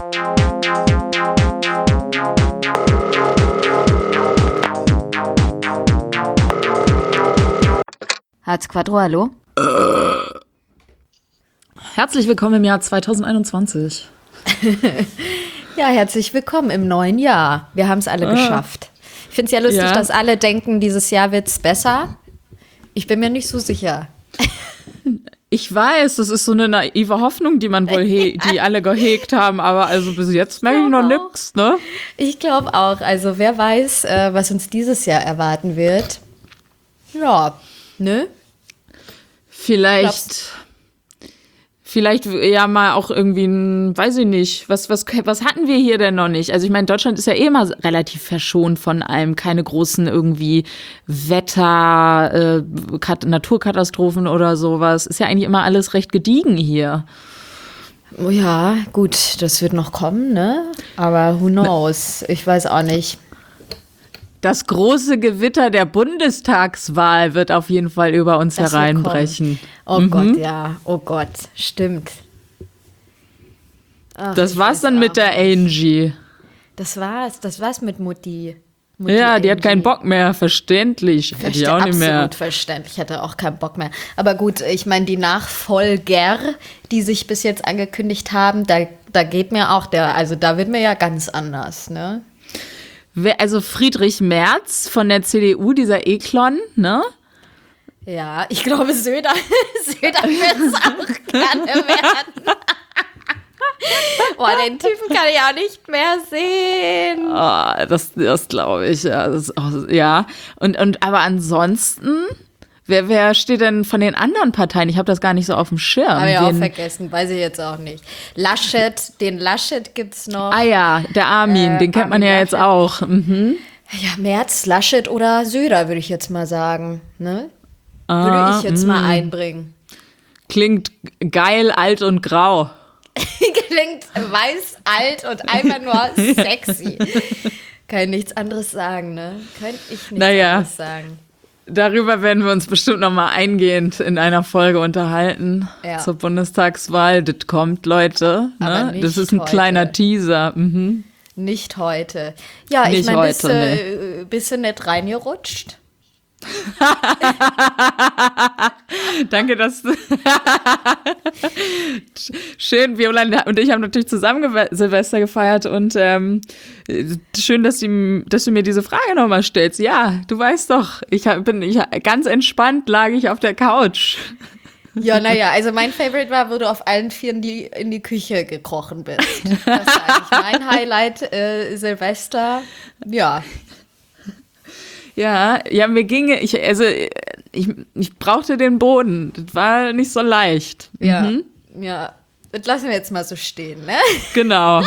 Harz Quattro, hallo? Herzlich willkommen im Jahr 2021. Ja, herzlich willkommen im neuen Jahr. Wir haben es alle geschafft. Ich finde es ja lustig, dass alle denken, dieses Jahr wird's besser. Ich bin mir nicht so sicher. Ich weiß, das ist so eine naive Hoffnung, die man wohl die alle gehegt haben, aber also bis jetzt merke ich noch nichts, ne? Ich glaube auch. Also wer weiß, was uns dieses Jahr erwarten wird. Ja, ne? Vielleicht ja mal auch irgendwie weiß ich nicht, was hatten wir hier denn noch nicht? Also ich meine, Deutschland ist ja immer relativ verschont von allem, keine großen irgendwie Naturkatastrophen oder sowas. Ist ja eigentlich immer alles recht gediegen hier. Ja, gut, das wird noch kommen, ne? Aber who knows? Ich weiß auch nicht. Das große Gewitter der Bundestagswahl wird auf jeden Fall über uns hereinbrechen. Oh Gott, ja. Oh Gott, stimmt. Ach, das war's dann mit der Angie. Das war's mit Mutti ja, Angie. Die hat keinen Bock mehr, verständlich. Hätte ich auch nicht mehr. Absolut verständlich, ich hatte auch keinen Bock mehr. Aber gut, ich meine, die Nachfolger, die sich bis jetzt angekündigt haben, da geht mir auch da wird mir ja ganz anders, ne? Also Friedrich Merz von der CDU, dieser Eklon, ne? Ja, ich glaube, Söder wird es auch gerne werden. Boah, den Typen kann ich auch nicht mehr sehen. Oh, das glaube ich, ja. Ja. Aber ansonsten, wer steht denn von den anderen Parteien? Ich habe das gar nicht so auf dem Schirm. Habe ich auch vergessen, weiß ich jetzt auch nicht. Den Laschet gibt's noch. Ah ja, der Armin, den kennt man ja Laschet. jetzt auch. Mhm. Ja, Merz, Laschet oder Söder, würde ich jetzt mal sagen. Ne? Würde ich jetzt mal einbringen. Klingt geil, alt und grau. Klingt weiß, alt und einfach nur sexy. Kann ich nichts anderes sagen, ne? Anderes sagen. Darüber werden wir uns bestimmt noch mal eingehend in einer Folge unterhalten zur Bundestagswahl. Das kommt, Leute. Ne? Das ist ein kleiner Teaser. Mhm. Nicht heute. Ja, ich meine, bist du nicht reingerutscht? Danke, dass du schön, Viola und ich haben natürlich zusammen Silvester gefeiert und schön, dass du mir diese Frage nochmal stellst. Ja, du weißt doch, ganz entspannt lag ich auf der Couch. Ja, naja, also mein Favorite war, wo du auf allen Vieren in die Küche gekrochen bist. Das war eigentlich mein Highlight, Silvester. Ja. Ja, mir ginge, ich brauchte den Boden. Das war nicht so leicht. Ja, ja. Das lassen wir jetzt mal so stehen, ne? Genau.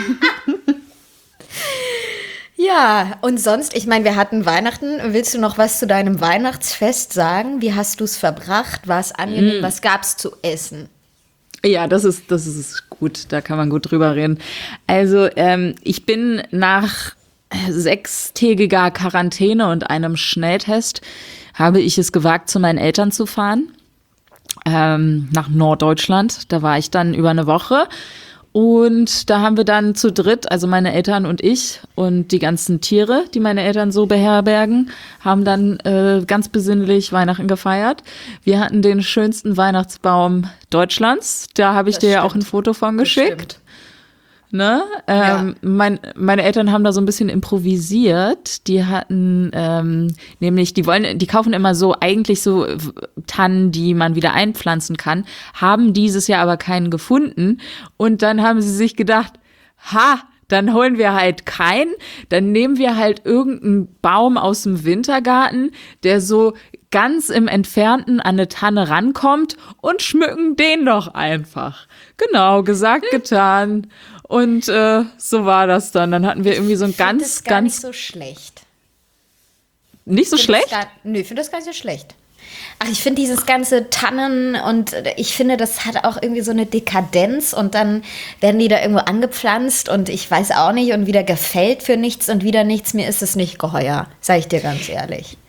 Ja, und sonst, ich meine, wir hatten Weihnachten. Willst du noch was zu deinem Weihnachtsfest sagen? Wie hast du es verbracht? War es angenehm? Was gab's zu essen? Ja, das ist gut. Da kann man gut drüber reden. Also, ich bin nach 6-tägiger Quarantäne und einem Schnelltest habe ich es gewagt, zu meinen Eltern zu fahren, nach Norddeutschland. Da war ich dann über eine Woche und da haben wir dann zu dritt, also meine Eltern und ich und die ganzen Tiere, die meine Eltern so beherbergen, haben dann ganz besinnlich Weihnachten gefeiert. Wir hatten den schönsten Weihnachtsbaum Deutschlands, da habe ich dir ja auch ein Foto von geschickt. Ne? Meine Eltern haben da so ein bisschen improvisiert. Die hatten nämlich, die kaufen immer so eigentlich so Tannen, die man wieder einpflanzen kann, haben dieses Jahr aber keinen gefunden. Und dann haben sie sich gedacht, dann holen wir halt keinen, dann nehmen wir halt irgendeinen Baum aus dem Wintergarten, der so ganz im Entfernten an eine Tanne rankommt und schmücken den doch einfach. Genau, gesagt, getan. Und so war das dann. Dann hatten wir irgendwie so ein ganz nicht so schlecht. Nicht so schlecht? Nö, ich finde das gar nicht so schlecht. Ach, ich finde dieses ganze Tannen und ich finde, das hat auch irgendwie so eine Dekadenz und dann werden die da irgendwo angepflanzt und ich weiß auch nicht und wieder gefällt für nichts und wieder nichts. Mir ist es nicht geheuer, sage ich dir ganz ehrlich.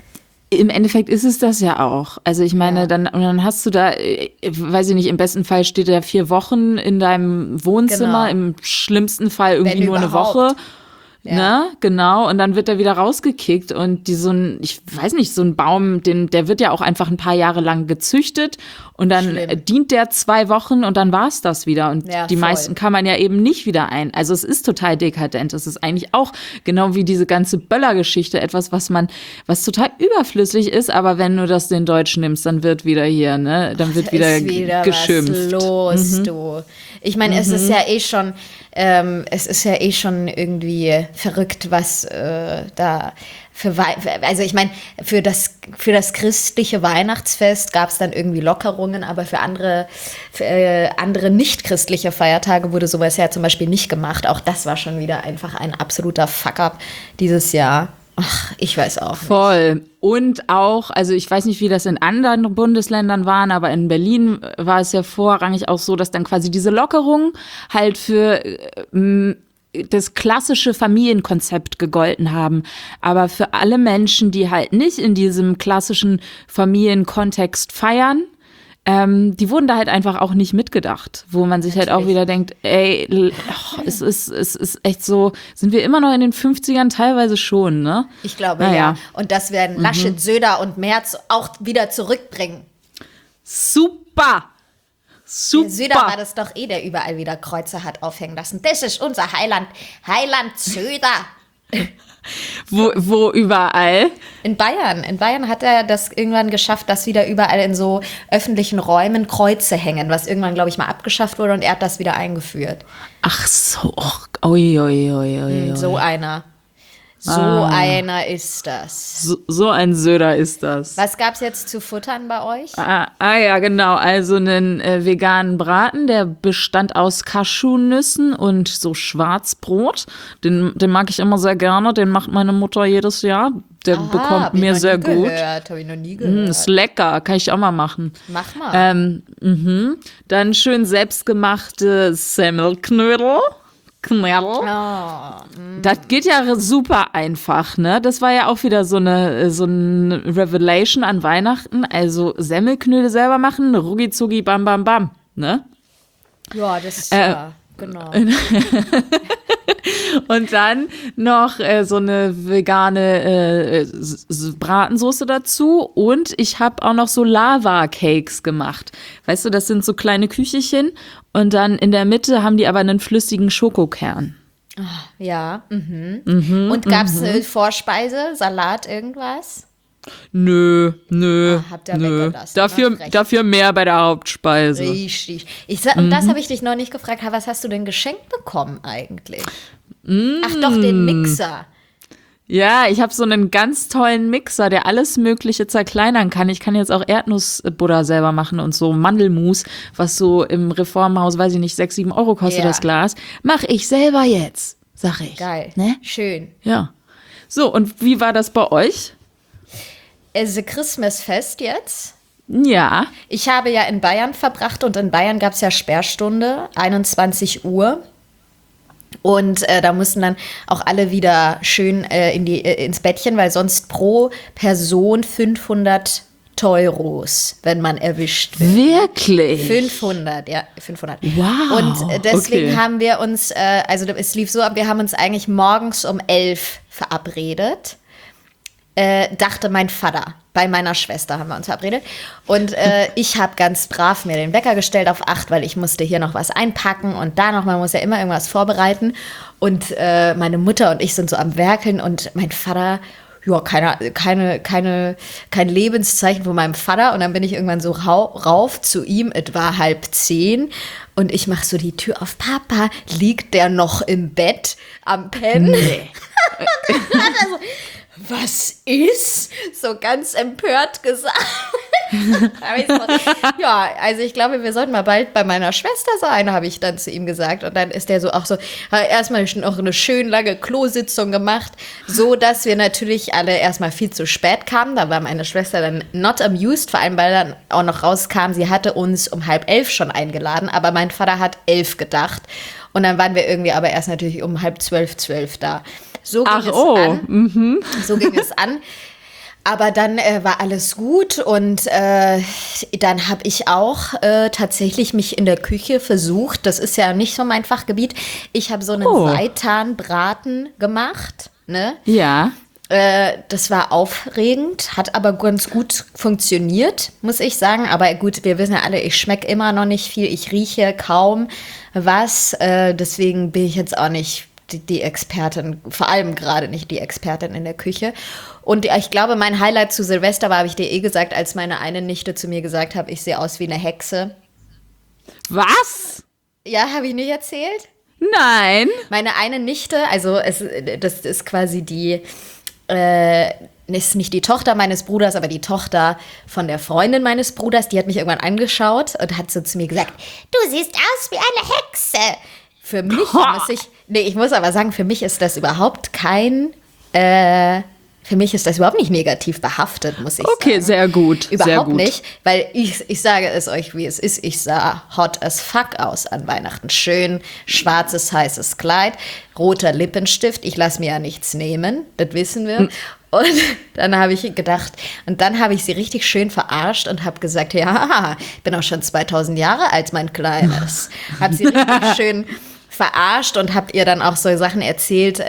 Im Endeffekt ist es das ja auch. Also ich meine, dann hast du da, weiß ich nicht, im besten Fall steht er 4 Wochen in deinem Wohnzimmer, im schlimmsten Fall irgendwie nur eine Woche. Ja. Ne, genau, und dann wird er wieder rausgekickt und ich weiß nicht, so ein Baum, der wird ja auch einfach ein paar Jahre lang gezüchtet und dann dient der 2 Wochen und dann war's das wieder und die meisten kann man ja eben nicht wieder ein. Also es ist total dekadent. Es ist eigentlich auch genau wie diese ganze Böller-Geschichte etwas, was total überflüssig ist, aber wenn du das den Deutschen nimmst, dann wird wieder hier, ne, dann wird wieder geschimpft. Was los, du. Ich meine, es ist ja eh schon irgendwie verrückt, was da also ich meine, für das christliche Weihnachtsfest gab es dann irgendwie Lockerungen, aber für andere nicht-christliche Feiertage wurde sowas ja zum Beispiel nicht gemacht. Auch das war schon wieder einfach ein absoluter Fuck-up dieses Jahr. Ach, ich weiß auch nicht. Voll. Und auch, also ich weiß nicht, wie das in anderen Bundesländern waren, aber in Berlin war es ja vorrangig auch so, dass dann quasi diese Lockerungen halt für das klassische Familienkonzept gegolten haben. Aber für alle Menschen, die halt nicht in diesem klassischen Familienkontext feiern, die wurden da halt einfach auch nicht mitgedacht, wo man sich halt auch wieder denkt, ey, es ist echt so, sind wir immer noch in den 50ern teilweise schon, ne? Ich glaube, ja. Und das werden Laschet, Söder und Merz auch wieder zurückbringen. Super! Der Söder war das doch der überall wieder Kreuze hat aufhängen lassen. Das ist unser Heiland Söder. Wo überall? In Bayern. In Bayern hat er das irgendwann geschafft, dass wieder überall in so öffentlichen Räumen Kreuze hängen, was irgendwann, glaube ich, mal abgeschafft wurde und er hat das wieder eingeführt. Ach so, ui. So einer. Einer ist das. So ein Söder ist das. Was gab's jetzt zu futtern bei euch? Ja, genau. Also einen veganen Braten, der bestand aus Cashewnüssen und so Schwarzbrot. Den mag ich immer sehr gerne. Den macht meine Mutter jedes Jahr. Der bekommt mir sehr gut. Habe ich noch nie gehört. Ist lecker. Kann ich auch mal machen. Mach mal. Dann schön selbstgemachte Semmelknödel. Das geht ja super einfach, ne? Das war ja auch wieder so eine Revelation an Weihnachten. Also Semmelknödel selber machen, rucki zucki, bam, bam, bam, ne? Ja, das ist ja, genau. Und dann noch so eine vegane Bratensoße dazu. Und ich habe auch noch so Lava-Cakes gemacht. Weißt du, das sind so kleine Küchelchen. Und dann in der Mitte haben die aber einen flüssigen Schokokern. Ja. Und gab es eine Vorspeise, Salat, irgendwas? Nö. Habt ihr weggelassen, Dafür mehr bei der Hauptspeise. Richtig. Und das habe ich dich noch nicht gefragt. Was hast du denn geschenkt bekommen eigentlich? Ach doch, den Mixer. Ja, ich habe so einen ganz tollen Mixer, der alles Mögliche zerkleinern kann. Ich kann jetzt auch Erdnussbutter selber machen und so Mandelmus, was so im Reformhaus, weiß ich nicht, 6, 7 Euro kostet das Glas. Mach ich selber jetzt, sag ich. Geil, ne? Schön. Ja. So, und wie war das bei euch? Christmasfest jetzt? Ja. Ich habe ja in Bayern verbracht und in Bayern gab es ja Sperrstunde, 21 Uhr. Und da mussten dann auch alle wieder schön ins Bettchen, weil sonst pro Person 500 Teuros, wenn man erwischt wird. Wirklich? 500, ja, 500. Wow. Und deswegen haben wir uns, also es lief so ab, wir haben uns eigentlich morgens um 11 verabredet. Dachte mein Vater. Bei meiner Schwester haben wir uns verabredet. Und ich habe ganz brav mir den Wecker gestellt auf 8, weil ich musste hier noch was einpacken und da noch, man muss ja immer irgendwas vorbereiten. Und meine Mutter und ich sind so am Werkeln und mein Vater, ja, kein Lebenszeichen von meinem Vater. Und dann bin ich irgendwann so rauf zu ihm, es war 9:30 und ich mache so die Tür auf. Papa, liegt der noch im Bett am Pennen? Nee. Und dann hat er so, was ist? So ganz empört gesagt. Ja, also ich glaube, wir sollten mal bald bei meiner Schwester sein, habe ich dann zu ihm gesagt. Und dann ist der so auch so, hat erstmal noch eine schön lange Klositzung gemacht, so dass wir natürlich alle erstmal viel zu spät kamen. Da war meine Schwester dann not amused, vor allem weil dann auch noch rauskam, sie hatte uns um 10:30 schon eingeladen, aber mein Vater hat 11 gedacht. Und dann waren wir irgendwie aber erst natürlich um 11:30, 12 da. So ging es an. Aber dann war alles gut und dann habe ich auch tatsächlich mich in der Küche versucht. Das ist ja nicht so mein Fachgebiet. Ich habe so einen Seitanbraten gemacht, ne? Ja. Das war aufregend, hat aber ganz gut funktioniert, muss ich sagen. Aber gut, wir wissen ja alle, ich schmecke immer noch nicht viel, ich rieche kaum was. Deswegen bin ich jetzt auch nicht die Expertin, vor allem gerade nicht die Expertin in der Küche. Und ich glaube, mein Highlight zu Silvester war, habe ich dir gesagt, als meine eine Nichte zu mir gesagt hat, ich sehe aus wie eine Hexe. Was? Ja, habe ich nicht erzählt? Nein. Meine eine Nichte, also das ist quasi die ist nicht die Tochter meines Bruders, aber die Tochter von der Freundin meines Bruders, die hat mich irgendwann angeschaut und hat so zu mir gesagt, du siehst aus wie eine Hexe. Für mich ich muss aber sagen, für mich ist das überhaupt für mich ist das überhaupt nicht negativ behaftet, muss ich sagen. Okay, sehr gut. Überhaupt sehr gut. nicht, weil ich sage es euch, wie es ist. Ich sah hot as fuck aus an Weihnachten. Schön schwarzes, heißes Kleid, roter Lippenstift. Ich lasse mir ja nichts nehmen, das wissen wir. Und dann habe ich gedacht, und dann habe ich sie richtig schön verarscht und habe gesagt, ja, ich bin auch schon 2000 Jahre alt, mein Kleines. Habe sie richtig schön verarscht und habe ihr dann auch so Sachen erzählt,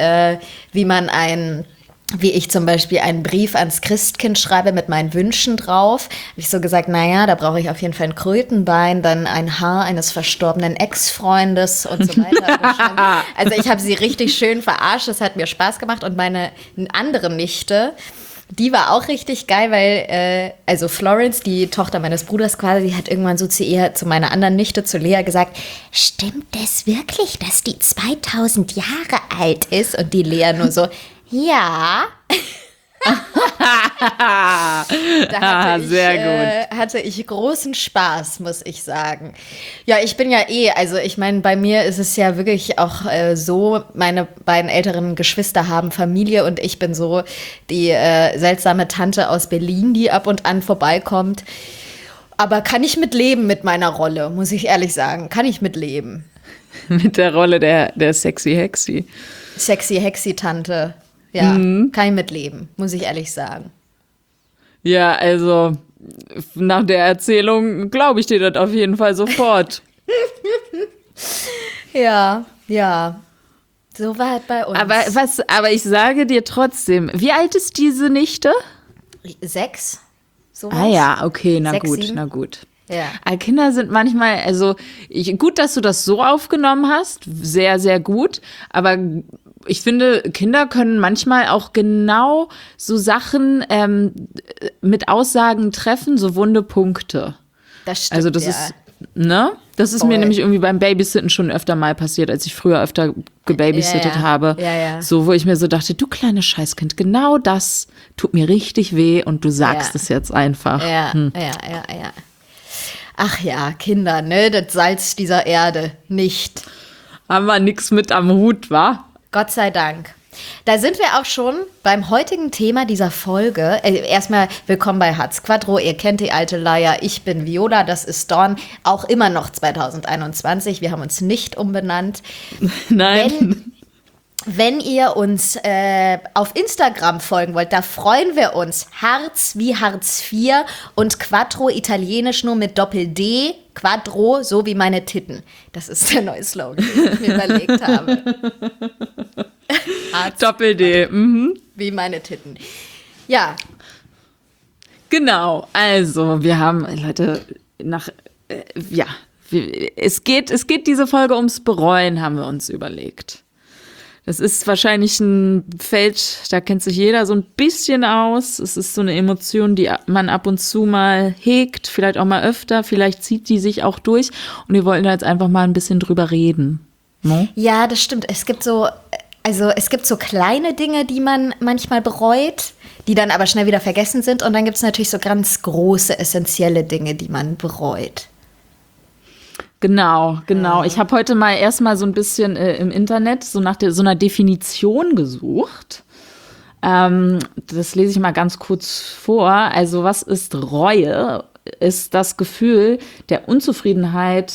wie ich zum Beispiel einen Brief ans Christkind schreibe mit meinen Wünschen drauf. Habe ich so gesagt, naja, da brauche ich auf jeden Fall ein Krötenbein, dann ein Haar eines verstorbenen Ex-Freundes und so weiter. Also ich habe sie richtig schön verarscht, es hat mir Spaß gemacht. Und meine andere Nichte, die war auch richtig geil, weil, also Florence, die Tochter meines Bruders quasi, hat irgendwann so zu meiner anderen Nichte, zu Lea, gesagt, stimmt das wirklich, dass die 2000 Jahre alt ist? Und die Lea nur so, ja. Da hatte ich großen Spaß, muss ich sagen. Ja, ich bin ja also ich meine, bei mir ist es ja wirklich auch so, meine beiden älteren Geschwister haben Familie und ich bin so die seltsame Tante aus Berlin, die ab und an vorbeikommt. Aber kann ich mitleben mit meiner Rolle, muss ich ehrlich sagen. Kann ich mitleben. Mit der Rolle der sexy Hexi. Sexy Hexi-Tante. Ja, kann ich mitleben, muss ich ehrlich sagen. Ja, also nach der Erzählung glaube ich dir das auf jeden Fall sofort. Ja. So war es bei uns. Aber ich sage dir trotzdem, wie alt ist diese Nichte? 6. Sowas. Ah ja, okay, na 6, gut, 7. na gut. Ja. Kinder sind manchmal, also gut, dass du das so aufgenommen hast, sehr, sehr gut, aber ich finde, Kinder können manchmal auch genau so Sachen mit Aussagen treffen, so wunde Punkte. Das stimmt, also das ist, ne? Das ist mir nämlich irgendwie beim Babysitten schon öfter mal passiert, als ich früher öfter gebabysittet habe. Ja. So, wo ich mir so dachte, du kleines Scheißkind, genau das tut mir richtig weh und du sagst es jetzt einfach. Ja. Ach ja, Kinder, ne? Das Salz dieser Erde nicht. Haben wir nix mit am Hut, wa? Gott sei Dank. Da sind wir auch schon beim heutigen Thema dieser Folge. Erstmal willkommen bei Harz Quattro. Ihr kennt die alte Leier. Ich bin Viola, das ist Dawn. Auch immer noch 2021. Wir haben uns nicht umbenannt. Nein. Wenn ihr uns auf Instagram folgen wollt, da freuen wir uns. Harz wie Hartz IV und Quattro italienisch nur mit Doppel-D. Quattro, so wie meine Titten. Das ist der neue Slogan, den ich mir überlegt habe. Harz, Doppel-D. Wie meine Titten. Ja. Genau. Also, wir haben, Leute, es geht diese Folge ums Bereuen, haben wir uns überlegt. Das ist wahrscheinlich ein Feld, da kennt sich jeder so ein bisschen aus. Es ist so eine Emotion, die man ab und zu mal hegt, vielleicht auch mal öfter, vielleicht zieht die sich auch durch. Und wir wollten da jetzt einfach mal ein bisschen drüber reden. No? Ja, das stimmt. Es gibt so kleine Dinge, die man manchmal bereut, die dann aber schnell wieder vergessen sind. Und dann gibt es natürlich so ganz große, essentielle Dinge, die man bereut. Genau. Ich habe heute mal erstmal so ein bisschen im Internet so nach so einer Definition gesucht. Das lese ich mal ganz kurz vor. Also, was ist Reue? Ist das Gefühl der Unzufriedenheit,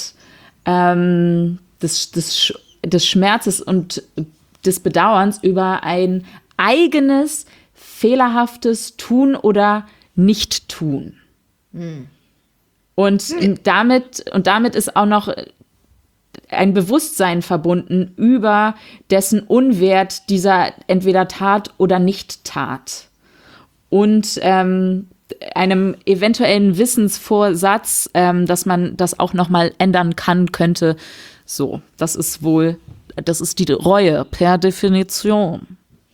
des Schmerzes und des Bedauerns über ein eigenes, fehlerhaftes Tun oder Nicht-Tun. Und damit ist auch noch ein Bewusstsein verbunden über dessen Unwert dieser entweder Tat oder Nicht-Tat. Und einem eventuellen Wissensvorsatz, dass man das auch noch mal ändern könnte. So, das ist die Reue per Definition.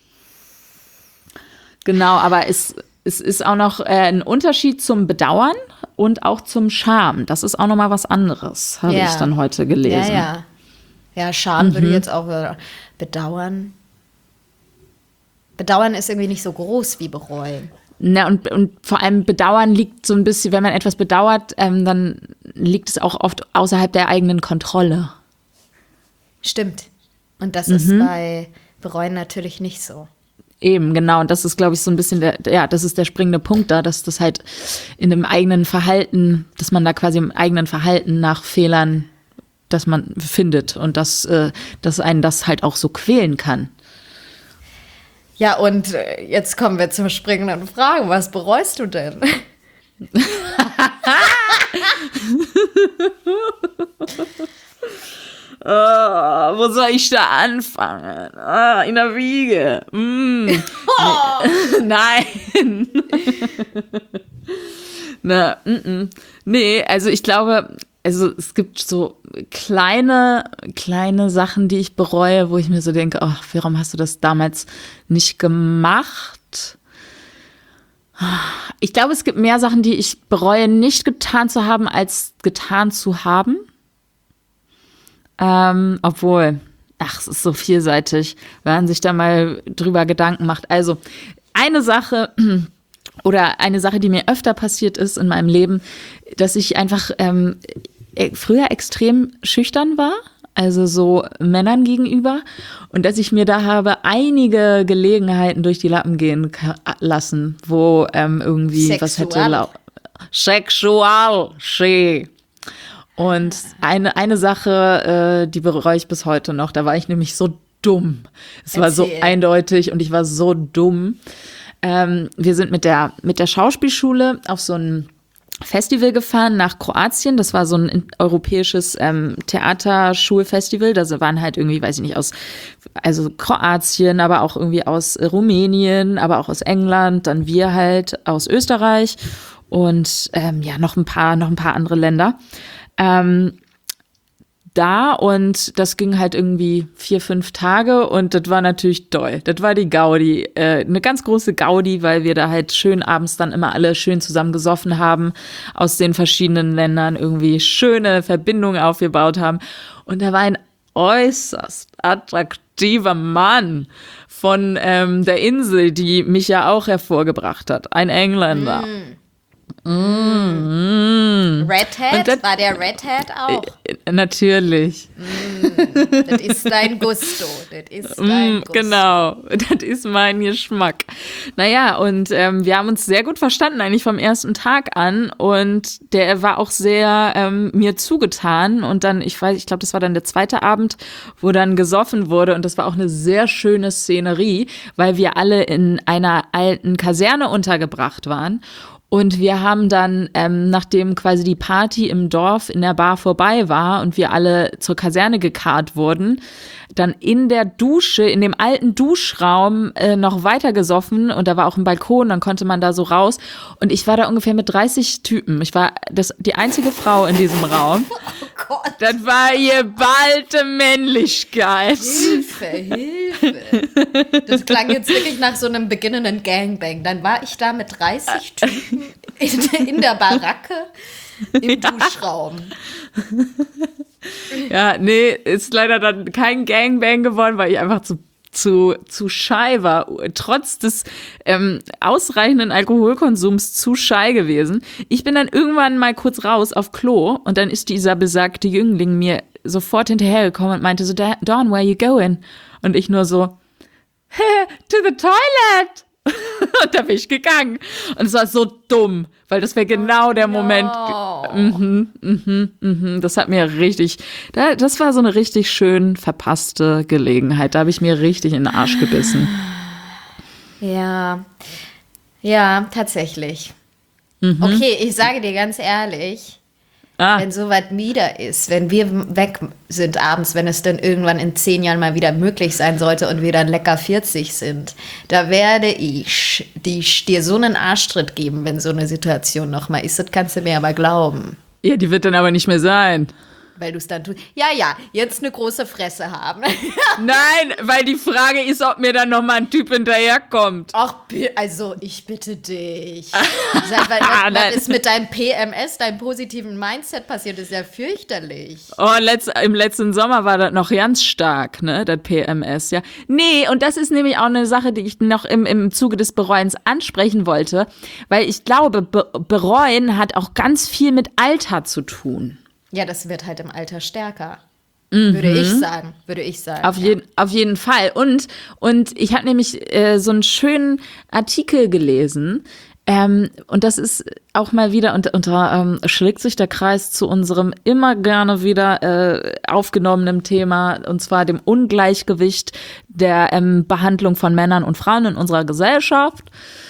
Genau, aber es ist auch noch ein Unterschied zum Bedauern und auch zum Scham. Das ist auch noch mal was anderes, habe ich dann heute gelesen. Ja, Scham würde ich jetzt auch bedauern. Bedauern ist irgendwie nicht so groß wie bereuen. Na, und vor allem Bedauern liegt so ein bisschen, wenn man etwas bedauert, dann liegt es auch oft außerhalb der eigenen Kontrolle. Stimmt. Und das ist bei Bereuen natürlich nicht so. Eben, genau. Und das ist, glaube ich, so ein bisschen das ist der springende Punkt da, dass das halt in dem eigenen Verhalten, dass man da quasi im eigenen Verhalten nach Fehlern, dass man findet und dass einen das halt auch so quälen kann. Ja, und jetzt kommen wir zum springenden Fragen. Was bereust du denn? Wo soll ich da anfangen? In der Wiege. Nein. Nee, also ich glaube, es gibt so kleine Sachen, die ich bereue, wo ich mir so denke, ach, warum hast du das damals nicht gemacht? Ich glaube, es gibt mehr Sachen, die ich bereue, nicht getan zu haben, als getan zu haben. Obwohl, es ist so vielseitig, wenn man sich da mal drüber Gedanken macht. Also eine Sache, die mir öfter passiert ist in meinem Leben, dass ich einfach früher extrem schüchtern war, also so Männern gegenüber, und dass ich mir da habe einige Gelegenheiten durch die Lappen gehen lassen, wo irgendwie Sexual. Und eine Sache, die bereue ich bis heute noch, da war ich nämlich so dumm. Es war so eindeutig und ich war so dumm. Wir sind mit der Schauspielschule auf so ein Festival gefahren nach Kroatien. Das war so ein europäisches Theaterschulfestival. Da waren halt irgendwie, weiß ich nicht, also Kroatien, aber auch irgendwie aus Rumänien, aber auch aus England, dann wir halt aus Österreich und noch ein paar andere Länder. Und das ging halt irgendwie 4-5 Tage und das war natürlich toll. Das war die Gaudi, eine ganz große Gaudi, weil wir da halt schön abends dann immer alle schön zusammen gesoffen haben, aus den verschiedenen Ländern irgendwie schöne Verbindungen aufgebaut haben. Und da war ein äußerst attraktiver Mann von der Insel, die mich ja auch hervorgebracht hat, ein Engländer. Redhead? War der Redhead auch? Natürlich. Das ist dein Gusto. Genau, das ist mein Geschmack. Naja, und wir haben uns sehr gut verstanden, eigentlich vom ersten Tag an. Und der war auch sehr mir zugetan. Und dann, ich glaube, das war dann der zweite Abend, wo dann gesoffen wurde. Und das war auch eine sehr schöne Szenerie, weil wir alle in einer alten Kaserne untergebracht waren. Und wir haben dann, nachdem quasi die Party im Dorf in der Bar vorbei war und wir alle zur Kaserne gekarrt wurden, dann in der Dusche, in dem alten Duschraum noch weiter gesoffen. Und da war auch ein Balkon, dann konnte man da so raus. Und ich war da ungefähr mit 30 Typen. Ich war die einzige Frau in diesem Raum. Oh Gott. Das war geballte Männlichkeit. Hilfe. Das klang jetzt wirklich nach so einem beginnenden Gangbang. Dann war ich da mit 30 Typen in der Baracke im Duschraum. Ja, nee, ist leider dann kein Gangbang geworden, weil ich einfach zu shy war. Trotz des ausreichenden Alkoholkonsums zu shy gewesen. Ich bin dann irgendwann mal kurz raus auf Klo und dann ist dieser besagte Jüngling mir sofort hinterhergekommen und meinte so, Dawn, where you going? Und ich nur so, to the toilet. Und da bin ich gegangen. Und es war so dumm, weil das wäre genau der Moment. Das hat mir das war so eine richtig schön verpasste Gelegenheit. Da habe ich mir richtig in den Arsch gebissen. Ja, ja, tatsächlich. Okay, ich sage dir ganz ehrlich, wenn soweit wieder ist, wenn wir weg sind abends, wenn es dann irgendwann in 10 Jahren mal wieder möglich sein sollte und wir dann lecker 40 sind, da werde ich dir so einen Arschtritt geben, wenn so eine Situation nochmal ist. Das kannst du mir aber glauben. Ja, die wird dann aber nicht mehr sein. Weil du es dann tust. Ja, jetzt eine große Fresse haben. Nein, weil die Frage ist, ob mir dann noch mal ein Typ hinterherkommt. Ach, also ich bitte dich. Was ist mit deinem PMS, deinem positiven Mindset passiert? Das ist ja fürchterlich. Oh, im letzten Sommer war das noch ganz stark, ne, das PMS, ja. Nee, und das ist nämlich auch eine Sache, die ich noch im Zuge des Bereuens ansprechen wollte, weil ich glaube, Bereuen hat auch ganz viel mit Alter zu tun. Ja, das wird halt im Alter stärker. Würde ich sagen. Auf jeden Fall. Und ich habe nämlich so einen schönen Artikel gelesen. Und das ist auch mal wieder, und schlägt sich der Kreis zu unserem immer gerne wieder aufgenommenen Thema, und zwar dem Ungleichgewicht der Behandlung von Männern und Frauen in unserer Gesellschaft.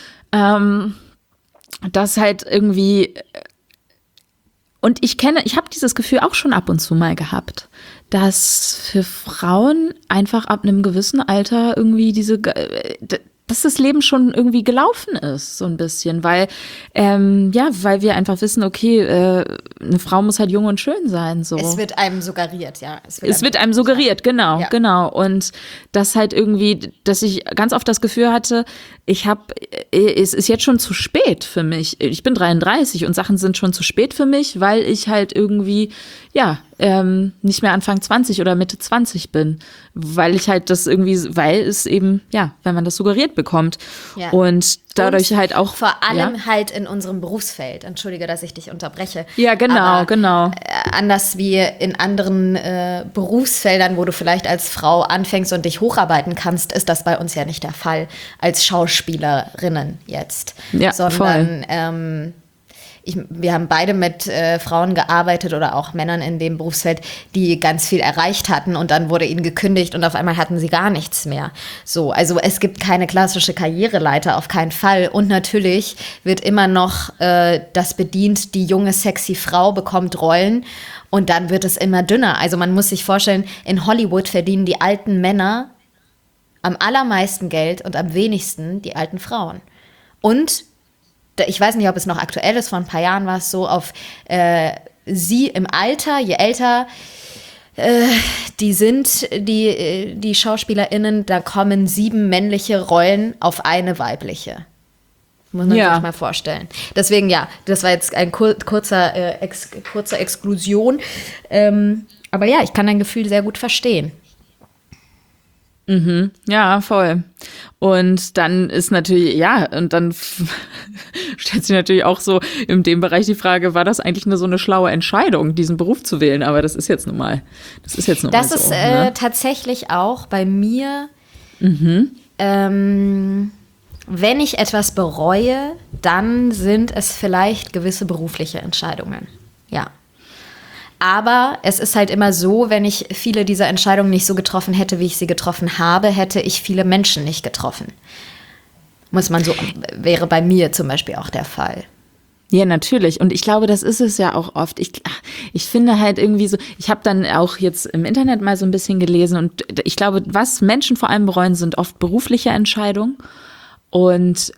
Das halt irgendwie... Und ich habe dieses Gefühl auch schon ab und zu mal gehabt, dass für Frauen einfach ab einem gewissen Alter irgendwie dass das Leben schon irgendwie gelaufen ist, so ein bisschen, weil weil wir einfach wissen, okay, eine Frau muss halt jung und schön sein, so. Es wird einem suggeriert, ja. Es wird einem suggeriert, genau, genau. Und das halt irgendwie, dass ich ganz oft das Gefühl hatte, es ist jetzt schon zu spät für mich. Ich bin 33 und Sachen sind schon zu spät für mich, weil ich halt irgendwie, nicht mehr Anfang 20 oder Mitte 20 bin, weil ich halt das irgendwie, weil es eben, wenn man das suggeriert bekommt und dadurch halt auch. Vor allem halt in unserem Berufsfeld, entschuldige, dass ich dich unterbreche. Ja, genau, genau. Anders wie in anderen Berufsfeldern, wo du vielleicht als Frau anfängst und dich hocharbeiten kannst, ist das bei uns ja nicht der Fall, als Schauspielerinnen jetzt. Ja, sondern voll. Wir haben beide mit Frauen gearbeitet oder auch Männern in dem Berufsfeld, die ganz viel erreicht hatten und dann wurde ihnen gekündigt und auf einmal hatten sie gar nichts mehr. So, also es gibt keine klassische Karriereleiter, auf keinen Fall. Und natürlich wird immer noch das bedient, die junge, sexy Frau bekommt Rollen und dann wird es immer dünner. Also man muss sich vorstellen, in Hollywood verdienen die alten Männer am allermeisten Geld und am wenigsten die alten Frauen. Und ich weiß nicht, ob es noch aktuell ist, vor ein paar Jahren war es so, auf sie im Alter, je älter die sind, die SchauspielerInnen, da kommen 7 männliche Rollen auf eine weibliche. Muss man sich mal vorstellen. Deswegen, das war jetzt ein kurzer Exklusion. Aber ich kann dein Gefühl sehr gut verstehen. Mhm. Ja, voll. Und dann ist natürlich, und dann stellt sich natürlich auch so in dem Bereich die Frage, war das eigentlich so eine schlaue Entscheidung, diesen Beruf zu wählen? Aber das ist jetzt nun mal, das ist tatsächlich auch bei mir, wenn ich etwas bereue, dann sind es vielleicht gewisse berufliche Entscheidungen. Ja. Aber es ist halt immer so, wenn ich viele dieser Entscheidungen nicht so getroffen hätte, wie ich sie getroffen habe, hätte ich viele Menschen nicht getroffen. Wäre bei mir zum Beispiel auch der Fall. Ja, natürlich. Und ich glaube, das ist es ja auch oft. Ich finde halt irgendwie so, ich habe dann auch jetzt im Internet mal so ein bisschen gelesen und ich glaube, was Menschen vor allem bereuen, sind oft berufliche Entscheidungen. Und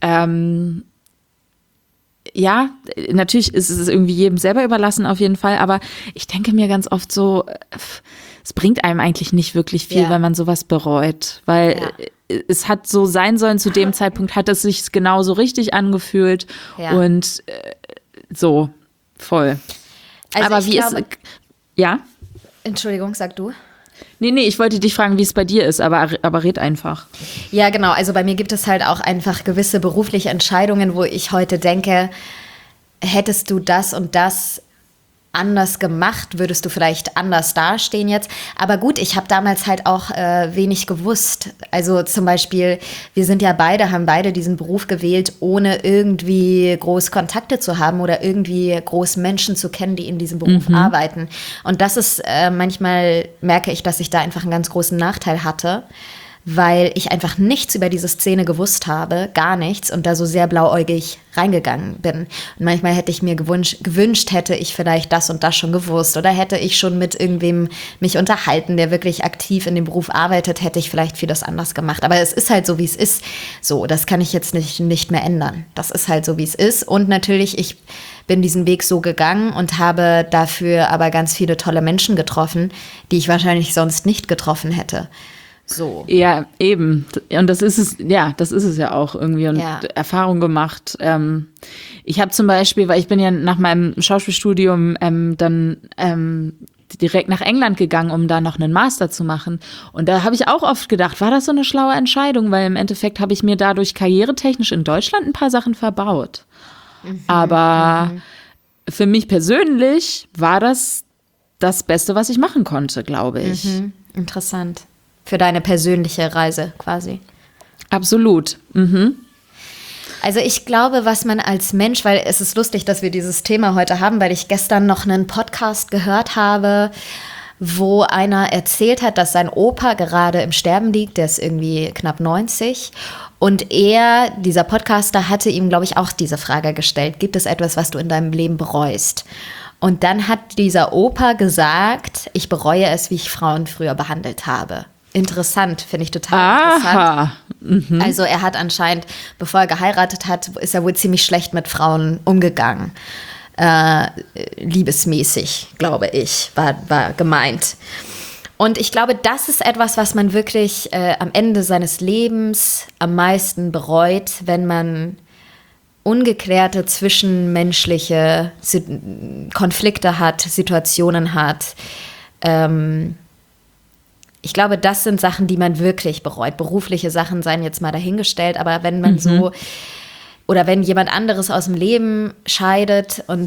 natürlich ist es irgendwie jedem selber überlassen auf jeden Fall, aber ich denke mir ganz oft so, es bringt einem eigentlich nicht wirklich viel, wenn man sowas bereut, weil es hat so sein sollen, zu dem Zeitpunkt hat es sich genauso richtig angefühlt und so, voll. Also aber wie ist, Entschuldigung, sag du. Nee, ich wollte dich fragen, wie es bei dir ist, aber red einfach. Ja, genau. Also bei mir gibt es halt auch einfach gewisse berufliche Entscheidungen, wo ich heute denke, hättest du das und das anders gemacht, würdest du vielleicht anders dastehen jetzt. Aber gut, ich habe damals halt auch wenig gewusst. Also zum Beispiel, haben beide diesen Beruf gewählt, ohne irgendwie groß Kontakte zu haben oder irgendwie groß Menschen zu kennen, die in diesem Beruf arbeiten. Und das ist, manchmal merke ich, dass ich da einfach einen ganz großen Nachteil hatte. weil ich einfach nichts über diese Szene gewusst habe, gar nichts, und da so sehr blauäugig reingegangen bin. Und manchmal hätte ich mir gewünscht, hätte ich vielleicht das und das schon gewusst, oder hätte ich schon mit irgendwem mich unterhalten, der wirklich aktiv in dem Beruf arbeitet, hätte ich vielleicht vieles anders gemacht. Aber es ist halt so, wie es ist. So, das kann ich jetzt nicht mehr ändern. Das ist halt so, wie es ist. Und natürlich, ich bin diesen Weg so gegangen und habe dafür aber ganz viele tolle Menschen getroffen, die ich wahrscheinlich sonst nicht getroffen hätte. So. Ja, eben. Und das ist es ja auch irgendwie, und Erfahrung gemacht. Ich habe zum Beispiel, weil ich bin ja nach meinem Schauspielstudium dann direkt nach England gegangen, um da noch einen Master zu machen. Und da habe ich auch oft gedacht, war das so eine schlaue Entscheidung? Weil im Endeffekt habe ich mir dadurch karrieretechnisch in Deutschland ein paar Sachen verbaut. Aber für mich persönlich war das Beste, was ich machen konnte, glaube ich. Interessant. Für deine persönliche Reise quasi. Absolut. Also ich glaube, was man als Mensch, weil es ist lustig, dass wir dieses Thema heute haben, weil ich gestern noch einen Podcast gehört habe, wo einer erzählt hat, dass sein Opa gerade im Sterben liegt, der ist irgendwie knapp 90. Und dieser Podcaster, hatte ihm, glaube ich, auch diese Frage gestellt: Gibt es etwas, was du in deinem Leben bereust? Und dann hat dieser Opa gesagt: Ich bereue es, wie ich Frauen früher behandelt habe. Interessant, finde ich total interessant. Also er hat anscheinend, bevor er geheiratet hat, ist er wohl ziemlich schlecht mit Frauen umgegangen. Liebesmäßig, glaube ich, war gemeint. Und ich glaube, das ist etwas, was man wirklich am Ende seines Lebens am meisten bereut, wenn man ungeklärte zwischenmenschliche Konflikte hat, Situationen hat. Ich glaube, das sind Sachen, die man wirklich bereut. Berufliche Sachen seien jetzt mal dahingestellt, aber wenn man oder wenn jemand anderes aus dem Leben scheidet und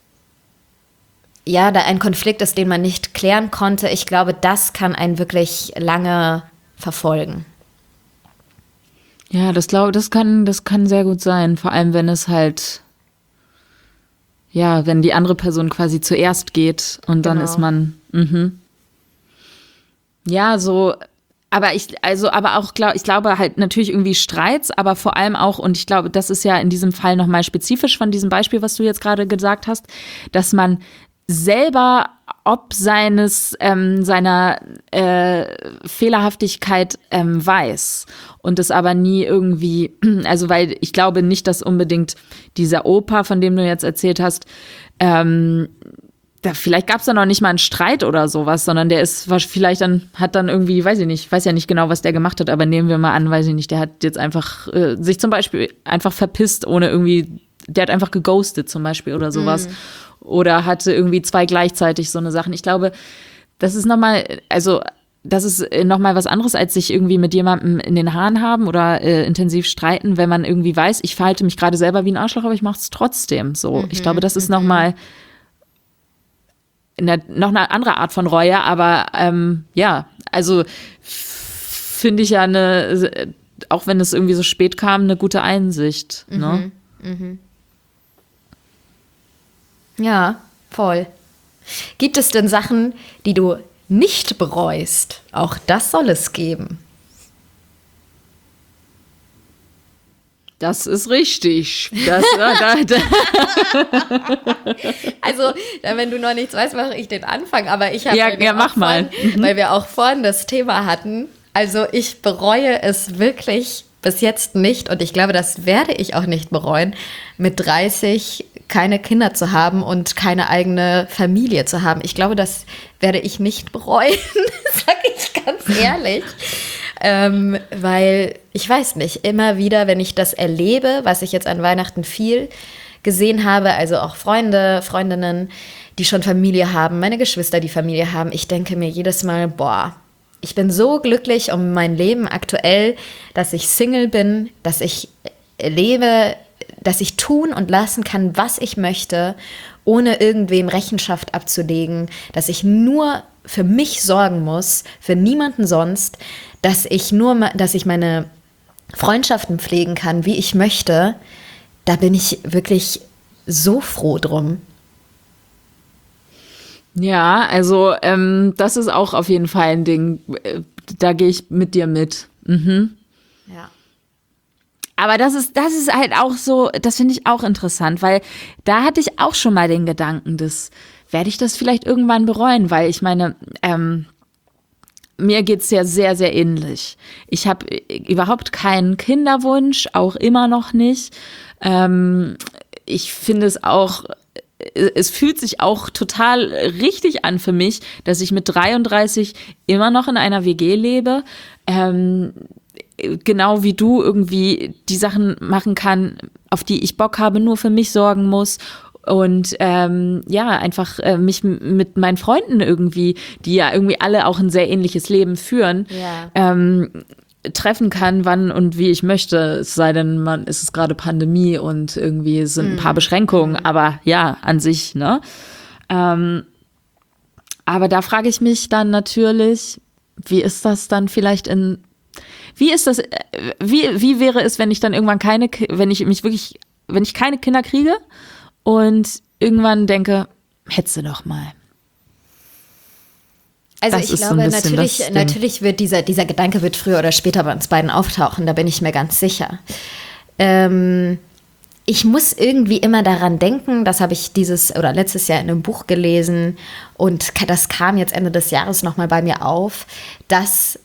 ja, da ein Konflikt ist, den man nicht klären konnte, ich glaube, das kann einen wirklich lange verfolgen. Ja, das kann sehr gut sein. Vor allem, wenn es halt, wenn die andere Person quasi zuerst geht und dann ist man, ja, so, aber ich glaube halt natürlich irgendwie Streits, aber vor allem auch, und ich glaube, das ist ja in diesem Fall nochmal spezifisch von diesem Beispiel, was du jetzt gerade gesagt hast, dass man selber ob seiner Fehlerhaftigkeit weiß und es aber nie irgendwie, also weil ich glaube nicht, dass unbedingt dieser Opa, von dem du jetzt erzählt hast, vielleicht gab es da noch nicht mal einen Streit oder sowas, sondern der ist vielleicht hat dann irgendwie, weiß ja nicht genau, was der gemacht hat, aber nehmen wir mal an, weiß ich nicht, der hat jetzt einfach sich zum Beispiel einfach verpisst, ohne irgendwie, der hat einfach geghostet zum Beispiel oder sowas. Oder hatte irgendwie 2 gleichzeitig so eine Sachen. Ich glaube, das ist nochmal was anderes, als sich irgendwie mit jemandem in den Haaren haben oder intensiv streiten, wenn man irgendwie weiß, ich verhalte mich gerade selber wie ein Arschloch, aber ich mache es trotzdem so. Ich glaube, das ist nochmal noch eine andere Art von Reue, aber also finde ich ja auch wenn es irgendwie so spät kam, eine gute Einsicht. Ne? Ja, voll. Gibt es denn Sachen, die du nicht bereust? Auch das soll es geben. Das ist richtig. Also, wenn du noch nichts weißt, mache ich den Anfang. Aber ich habe weil wir auch vorhin das Thema hatten. Also ich bereue es wirklich bis jetzt nicht. Und ich glaube, das werde ich auch nicht bereuen, mit 30 keine Kinder zu haben und keine eigene Familie zu haben. Ich glaube, das werde ich nicht bereuen, sage ich ganz ehrlich. Weil, ich weiß nicht, immer wieder, wenn ich das erlebe, was ich jetzt an Weihnachten viel gesehen habe, also auch Freunde, Freundinnen, die schon Familie haben, meine Geschwister, die Familie haben, ich denke mir jedes Mal, ich bin so glücklich um mein Leben aktuell, dass ich Single bin, dass ich lebe, dass ich tun und lassen kann, was ich möchte, ohne irgendwem Rechenschaft abzulegen, dass ich nur für mich sorgen muss, für niemanden sonst, dass ich meine Freundschaften pflegen kann, wie ich möchte. Da bin ich wirklich so froh drum. Ja, also das ist auch auf jeden Fall ein Ding, da gehe ich mit dir mit. Ja. Aber das ist halt auch so, das finde ich auch interessant, weil da hatte ich auch schon mal den Gedanken, werde ich das vielleicht irgendwann bereuen, weil ich meine, mir geht's ja sehr, sehr ähnlich. Ich habe überhaupt keinen Kinderwunsch, auch immer noch nicht. Ich finde es fühlt sich auch total richtig an für mich, dass ich mit 33 immer noch in einer WG lebe. Genau wie du irgendwie die Sachen machen kann, auf die ich Bock habe, nur für mich sorgen muss und einfach mich mit meinen Freunden irgendwie, die ja irgendwie alle auch ein sehr ähnliches Leben führen, treffen kann, wann und wie ich möchte, es sei denn, ist es gerade Pandemie und irgendwie sind ein paar Beschränkungen, aber ja, an sich, ne? Aber da frage ich mich dann natürlich, wie ist das dann vielleicht wie wäre es, wenn ich dann irgendwann wenn ich keine Kinder kriege und irgendwann denke, hättest du doch mal. Also ich glaube, natürlich wird dieser Gedanke wird früher oder später bei uns beiden auftauchen, da bin ich mir ganz sicher. Ich muss irgendwie immer daran denken, das habe ich letztes Jahr in einem Buch gelesen und das kam jetzt Ende des Jahres nochmal bei mir auf, dass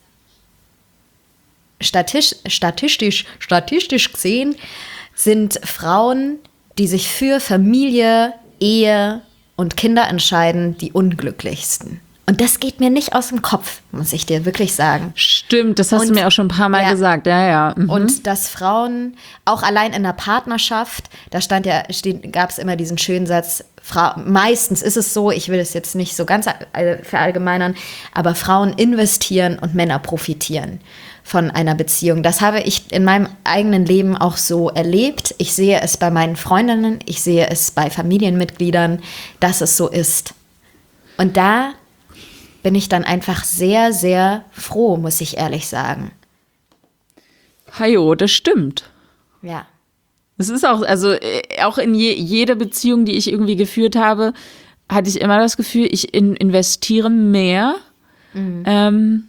statistisch gesehen sind Frauen, die sich für Familie, Ehe und Kinder entscheiden, die unglücklichsten. Und das geht mir nicht aus dem Kopf, muss ich dir wirklich sagen. Stimmt, das hast du mir auch schon ein paar Mal gesagt. Ja. Mhm. Und dass Frauen, auch allein in der Partnerschaft, gab es immer diesen schönen Satz, meistens ist es so, ich will es jetzt nicht so ganz verallgemeinern, aber Frauen investieren und Männer profitieren von einer Beziehung. Das habe ich in meinem eigenen Leben auch so erlebt. Ich sehe es bei meinen Freundinnen, ich sehe es bei Familienmitgliedern, dass es so ist. Und da bin ich dann einfach sehr, sehr froh, muss ich ehrlich sagen. Hajo, das stimmt. Ja. Es ist auch, also auch in jeder Beziehung, die ich irgendwie geführt habe, hatte ich immer das Gefühl, ich investiere mehr. Mhm.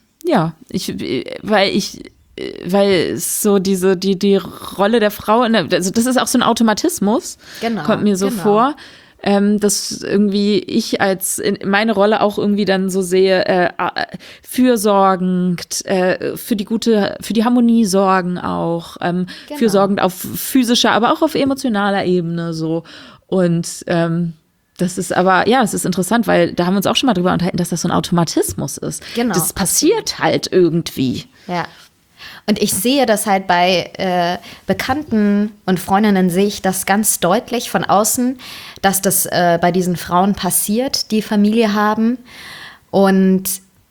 Weil es so die Rolle der Frau, also das ist auch so ein Automatismus, kommt mir so vor. Dass irgendwie ich meine Rolle auch irgendwie dann so sehe, fürsorgend, für die Harmonie sorgen auch, fürsorgend auf physischer, aber auch auf emotionaler Ebene so. Und das ist aber, ja, es ist interessant, weil da haben wir uns auch schon mal drüber unterhalten, dass das so ein Automatismus ist. Genau. Das passiert halt irgendwie. Ja. Und ich sehe das halt bei Bekannten und Freundinnen, sehe ich das ganz deutlich von außen, dass das bei diesen Frauen passiert, die Familie haben. Und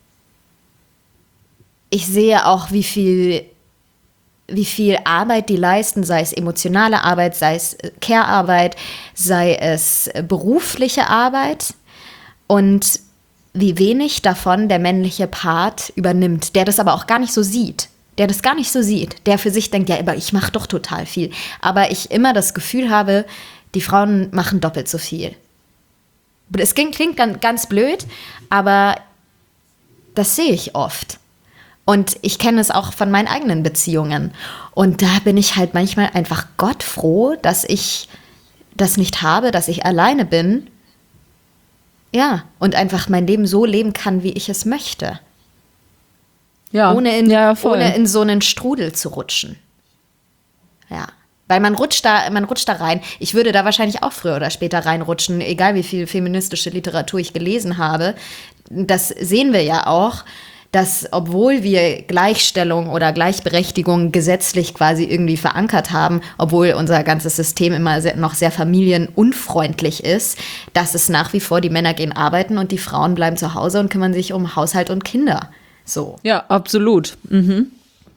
ich sehe auch, wie viel Arbeit die leisten, sei es emotionale Arbeit, sei es Care-Arbeit, sei es berufliche Arbeit. Und wie wenig davon der männliche Part übernimmt, der das aber auch gar nicht so sieht. Der für sich denkt, ja, aber ich mache doch total viel. Aber ich immer das Gefühl habe, die Frauen machen doppelt so viel. Es klingt ganz blöd, aber das sehe ich oft. Und ich kenne es auch von meinen eigenen Beziehungen. Und da bin ich halt manchmal einfach gottfroh, dass ich das nicht habe, dass ich alleine bin. Ja, und einfach mein Leben so leben kann, wie ich es möchte. Ja, ohne in so einen Strudel zu rutschen. Ja, weil man rutscht da rein. Ich würde da wahrscheinlich auch früher oder später reinrutschen, egal wie viel feministische Literatur ich gelesen habe. Das sehen wir ja auch, dass obwohl wir Gleichstellung oder Gleichberechtigung gesetzlich quasi irgendwie verankert haben, obwohl unser ganzes System immer noch sehr familienunfreundlich ist, dass es nach wie vor, die Männer gehen arbeiten und die Frauen bleiben zu Hause und kümmern sich um Haushalt und Kinder. So. Ja, absolut. Mhm.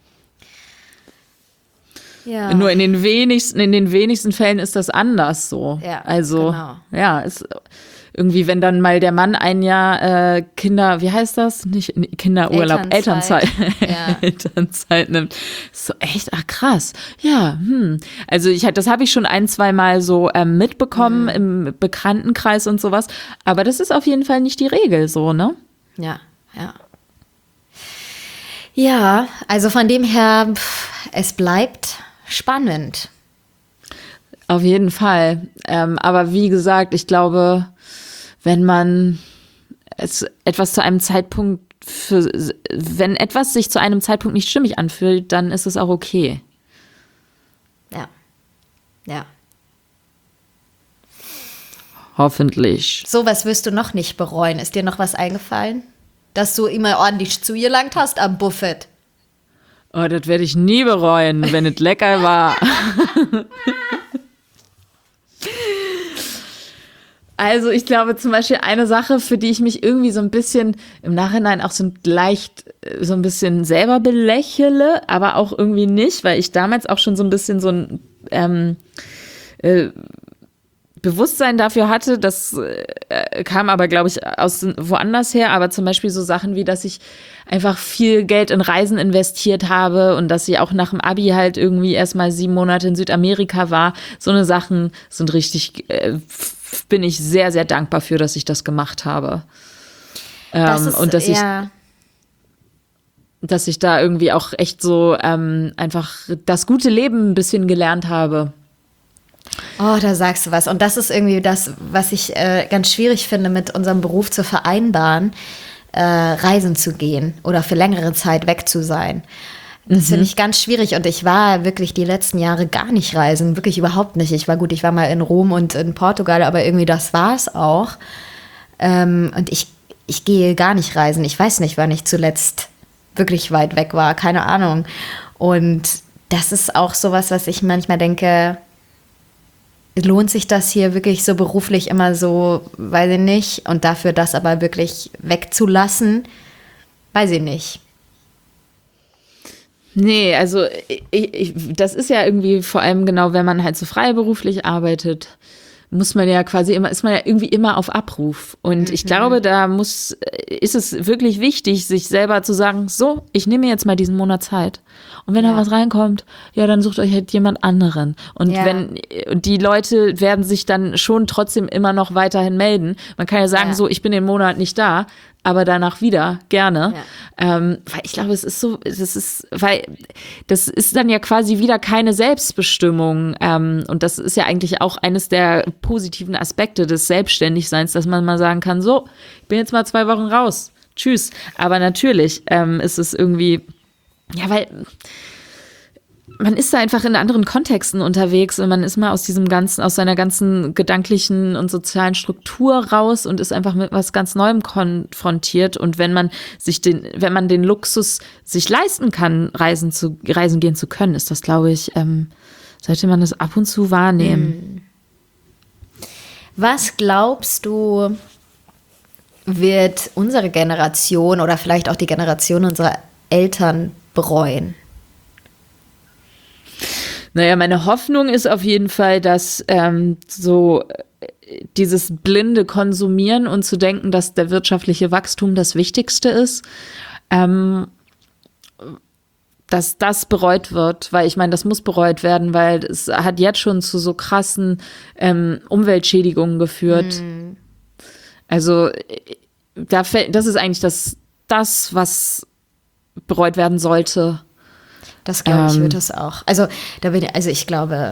Ja. Nur in den wenigsten Fällen ist das anders so. Ja, also, genau. Ja, ist irgendwie, wenn dann mal der Mann ein Jahr wie heißt das? Nicht Kinderurlaub, Elternzeit. Ja. Elternzeit nimmt. So echt, krass. Ja, Also das habe ich schon 1-2 Mal so mitbekommen im Bekanntenkreis und sowas. Aber das ist auf jeden Fall nicht die Regel so, ne? Ja. Ja, also von dem her, es bleibt spannend. Auf jeden Fall. Aber wie gesagt, ich glaube, wenn man etwas zu einem Zeitpunkt wenn etwas sich zu einem Zeitpunkt nicht stimmig anfühlt, dann ist es auch okay. Ja. Ja. Hoffentlich. So, was wirst du noch nicht bereuen? Ist dir noch was eingefallen? Dass du immer ordentlich zugelangt hast am Buffet. Oh, das werde ich nie bereuen, wenn es lecker war. Also ich glaube zum Beispiel eine Sache, für die ich mich irgendwie so ein bisschen im Nachhinein auch so ein bisschen selber belächele, aber auch irgendwie nicht, weil ich damals auch schon so ein bisschen so ein Bewusstsein dafür hatte, das kam aber, glaube ich, aus woanders her, aber zum Beispiel so Sachen wie, dass ich einfach viel Geld in Reisen investiert habe und dass ich auch nach dem Abi halt irgendwie erstmal 7 Monate in Südamerika war. So eine Sachen sind richtig, bin ich sehr, sehr dankbar für, dass ich das gemacht habe. Und dass ich da irgendwie auch echt so einfach das gute Leben ein bisschen gelernt habe. Oh, da sagst du was. Und das ist irgendwie das, was ich ganz schwierig finde, mit unserem Beruf zu vereinbaren, reisen zu gehen oder für längere Zeit weg zu sein. Das finde ich ganz schwierig. Und ich war wirklich die letzten Jahre gar nicht reisen, wirklich überhaupt nicht. Ich war mal in Rom und in Portugal, aber irgendwie das war es auch. Und ich gehe gar nicht reisen. Ich weiß nicht, wann ich zuletzt wirklich weit weg war. Keine Ahnung. Und das ist auch sowas, was ich manchmal denke, lohnt sich das hier wirklich so beruflich immer so, weiß ich nicht, und dafür das aber wirklich wegzulassen, weiß ich nicht. Nee, also das ist ja irgendwie vor allem genau, wenn man halt so freiberuflich arbeitet, ist man ja irgendwie immer auf Abruf. Und ich glaube, ist es wirklich wichtig, sich selber zu sagen, so, ich nehme jetzt mal diesen Monat Zeit. Und wenn da was reinkommt, ja, dann sucht euch halt jemand anderen. Und die Leute werden sich dann schon trotzdem immer noch weiterhin melden. Man kann ja sagen, so, ich bin den Monat nicht da, aber danach wieder, gerne. Ja. Weil ich glaube, weil das ist dann ja quasi wieder keine Selbstbestimmung. Und das ist ja eigentlich auch eines der positiven Aspekte des Selbstständigseins, dass man mal sagen kann, so, ich bin jetzt mal 2 Wochen raus. Tschüss. Aber natürlich ist es irgendwie, ja, weil man ist da einfach in anderen Kontexten unterwegs und man ist mal aus seiner ganzen gedanklichen und sozialen Struktur raus und ist einfach mit was ganz Neuem konfrontiert. Und wenn man den Luxus sich leisten kann, reisen gehen zu können, ist das, glaube ich, sollte man das ab und zu wahrnehmen. Was glaubst du, wird unsere Generation oder vielleicht auch die Generation unserer Eltern bereuen? Naja, meine Hoffnung ist auf jeden Fall, dass dieses blinde Konsumieren und zu denken, dass der wirtschaftliche Wachstum das Wichtigste ist, dass das bereut wird, weil ich meine, das muss bereut werden, weil es hat jetzt schon zu so krassen Umweltschädigungen geführt. Also das ist eigentlich das, was bereut werden sollte. Das glaube ich, wird es auch. Also ich glaube,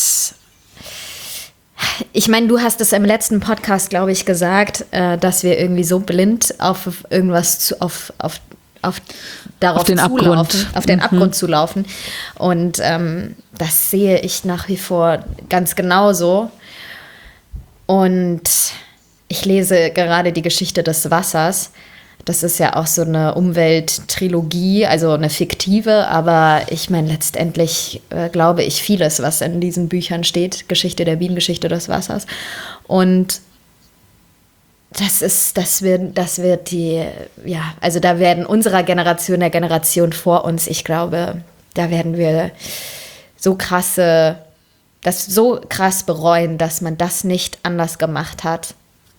ich meine, du hast es im letzten Podcast, glaube ich, gesagt, dass wir irgendwie so blind auf irgendwas auf den Abgrund zulaufen. Und das sehe ich nach wie vor ganz genauso. Und ich lese gerade die Geschichte des Wassers. Das ist ja auch so eine Umwelttrilogie, also eine fiktive, aber ich meine, letztendlich glaube ich vieles, was in diesen Büchern steht. Geschichte der Bienen, Geschichte des Wassers. Und das wird also da werden unserer Generation, der Generation vor uns, ich glaube, da werden wir das so krass bereuen, dass man das nicht anders gemacht hat.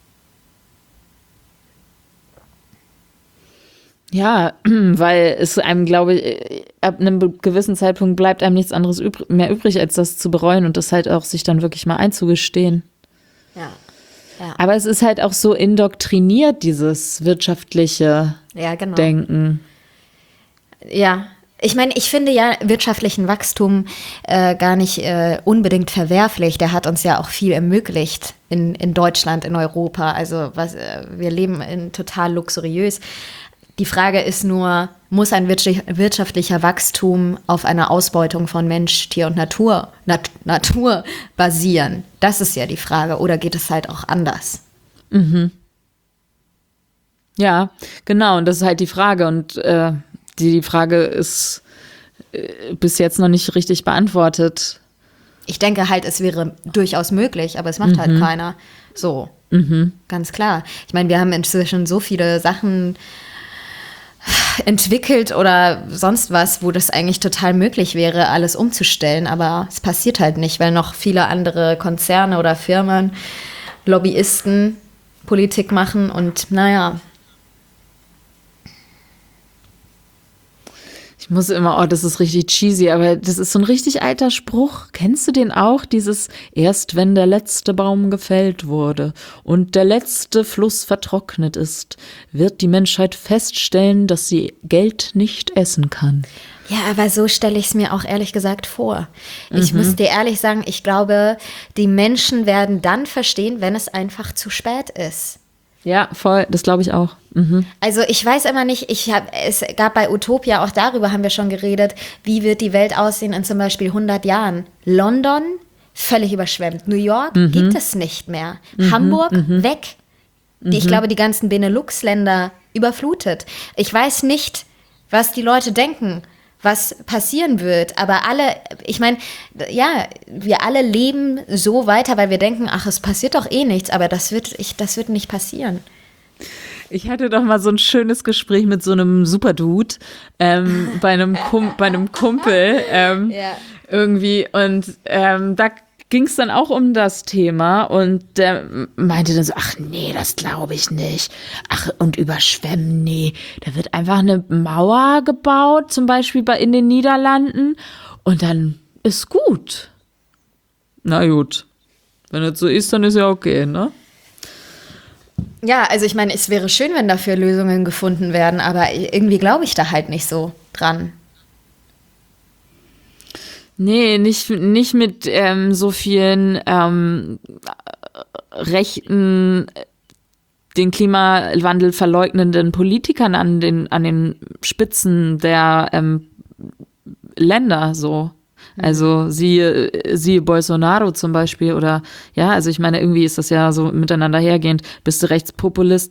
Ja, weil es einem, glaube ich, ab einem gewissen Zeitpunkt bleibt einem nichts anderes mehr übrig, als das zu bereuen und das halt auch sich dann wirklich mal einzugestehen. Ja. Aber es ist halt auch so indoktriniert, dieses wirtschaftliche Denken. Ja, ich meine, ich finde ja wirtschaftlichen Wachstum gar nicht unbedingt verwerflich. Der hat uns ja auch viel ermöglicht in Deutschland, in Europa. Also wir leben total luxuriös. Die Frage ist nur, muss ein wirtschaftlicher Wachstum auf einer Ausbeutung von Mensch, Tier und Natur basieren? Das ist ja die Frage. Oder geht es halt auch anders? Ja, genau. Und das ist halt die Frage. Und die Frage ist bis jetzt noch nicht richtig beantwortet. Ich denke halt, es wäre durchaus möglich, aber es macht halt keiner. So, ganz klar. Ich meine, wir haben inzwischen so viele Sachen entwickelt oder sonst was, wo das eigentlich total möglich wäre, alles umzustellen. Aber es passiert halt nicht, weil noch viele andere Konzerne oder Firmen, Lobbyisten Politik machen und naja. Ich muss immer, das ist richtig cheesy, aber das ist so ein richtig alter Spruch. Kennst du den auch? Dieses, erst wenn der letzte Baum gefällt wurde und der letzte Fluss vertrocknet ist, wird die Menschheit feststellen, dass sie Geld nicht essen kann. Ja, aber so stelle ich es mir auch ehrlich gesagt vor. Ich muss dir ehrlich sagen, ich glaube, die Menschen werden dann verstehen, wenn es einfach zu spät ist. Ja, voll, das glaube ich auch. Also ich weiß immer nicht, es gab bei Utopia, auch darüber haben wir schon geredet, wie wird die Welt aussehen in zum Beispiel 100 Jahren. London, völlig überschwemmt. New York gibt es nicht mehr. Hamburg, weg. Ich glaube, die ganzen Benelux-Länder überflutet. Ich weiß nicht, was die Leute denken, was passieren wird. Aber ich meine, ja, wir alle leben so weiter, weil wir denken, ach, es passiert doch eh nichts, aber das wird nicht passieren. Ich hatte doch mal so ein schönes Gespräch mit so einem Superdude bei einem Kumpel irgendwie und da ging es dann auch um das Thema und der meinte dann so, ach nee, das glaube ich nicht. Ach, und überschwemmen, nee. Da wird einfach eine Mauer gebaut, zum Beispiel in den Niederlanden und dann ist gut. Na gut, wenn das so ist, dann ist ja okay, ne? Ja, also ich meine, es wäre schön, wenn dafür Lösungen gefunden werden, aber irgendwie glaube ich da halt nicht so dran. Nee, nicht mit so vielen rechten, den Klimawandel verleugnenden Politikern an den Spitzen der Länder so. Also siehe Bolsonaro zum Beispiel oder ja, also ich meine, irgendwie ist das ja so miteinander hergehend. Bist du Rechtspopulist,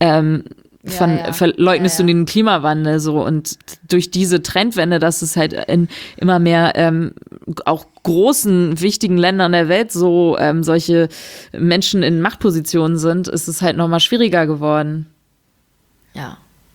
verleugnest du den Klimawandel so und durch diese Trendwende, dass es halt in immer mehr auch großen, wichtigen Ländern der Welt so solche Menschen in Machtpositionen sind, ist es halt nochmal schwieriger geworden. Ja.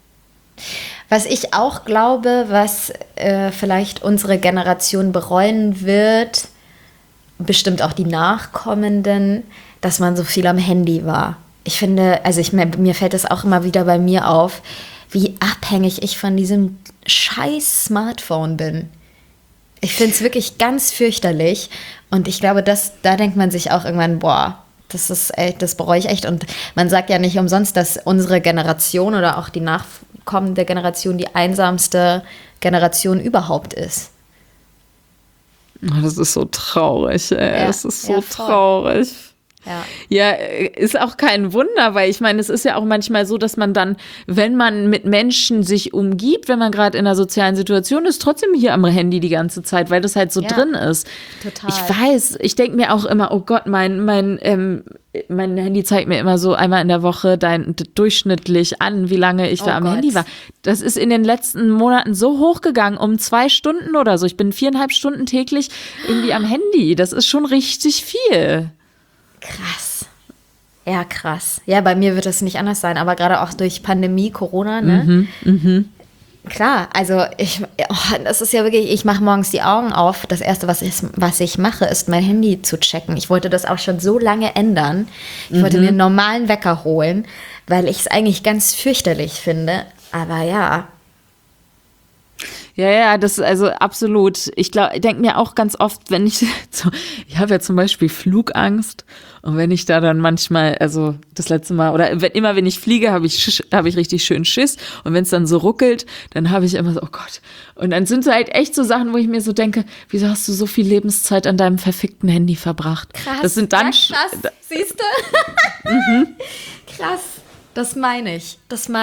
Was ich auch glaube, was vielleicht unsere Generation bereuen wird, bestimmt auch die Nachkommenden, dass man so viel am Handy war. Ich finde, also mir fällt es auch immer wieder bei mir auf, wie abhängig ich von diesem scheiß Smartphone bin. Ich finde es wirklich ganz fürchterlich und ich glaube, da denkt man sich auch irgendwann, boah, das bereue ich echt. Und man sagt ja nicht umsonst, dass unsere Generation oder auch die nachkommende Generation die einsamste Generation überhaupt ist. Das ist so traurig, ey. Ja, das ist so traurig. Ja, ist auch kein Wunder, weil ich meine, es ist ja auch manchmal so, dass man dann, wenn man mit Menschen sich umgibt, wenn man gerade in einer sozialen Situation ist, trotzdem hier am Handy die ganze Zeit, weil das halt so drin ist. Total. Ich weiß, ich denke mir auch immer, oh Gott, mein Handy zeigt mir immer so einmal in der Woche durchschnittlich an, wie lange ich da am Handy war. Das ist in den letzten Monaten so hochgegangen, um 2 Stunden oder so. Ich bin 4,5 Stunden täglich irgendwie am Handy. Das ist schon richtig viel. Krass. Ja, krass. Ja, bei mir wird das nicht anders sein, aber gerade auch durch Pandemie, Corona, ne? Klar, also das ist ja wirklich, ich mache morgens die Augen auf. Das Erste, was ich mache, ist mein Handy zu checken. Ich wollte das auch schon so lange ändern. Ich wollte mir einen normalen Wecker holen, weil ich es eigentlich ganz fürchterlich finde. Aber ja. Ja, das ist also absolut. Ich denke mir auch ganz oft, wenn ich ich habe ja zum Beispiel Flugangst und wenn ich da dann manchmal, also das letzte Mal oder immer wenn ich fliege, habe ich richtig schön Schiss und wenn es dann so ruckelt, dann habe ich immer so, oh Gott. Und dann sind halt echt so Sachen, wo ich mir so denke, wieso hast du so viel Lebenszeit an deinem verfickten Handy verbracht? Krass. Das sind dann krass, siehst du? Krass, das meine ich.